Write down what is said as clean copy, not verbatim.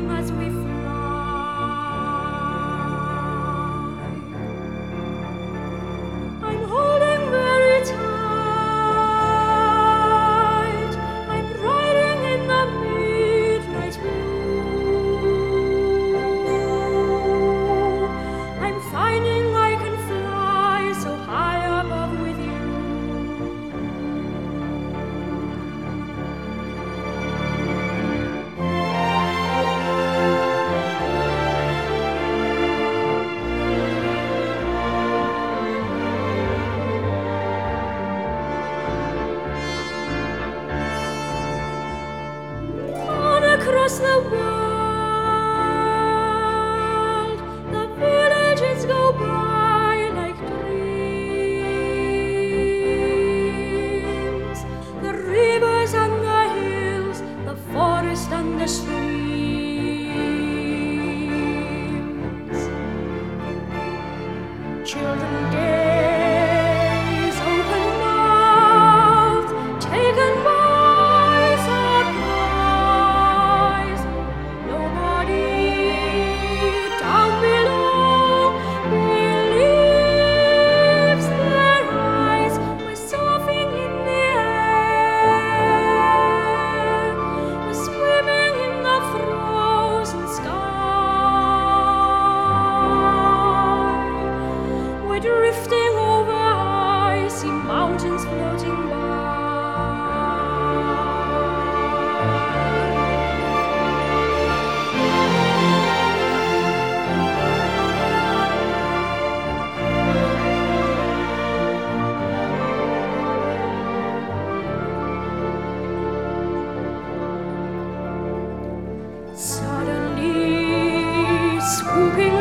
as we fly. I'm holding very tight. I'm riding in the midnight blue. I'm finding I can fly so high above with you. Across the world, the villages go by like dreams. The rivers and the hills, the forest and the streams. Children gaze open-mouthed, taken by surprise. Nobody down below believes their eyes. We're surfing in the air, we're swimming in the frozen sky. We're drifting over icy mountains floating by. Suddenly, swooping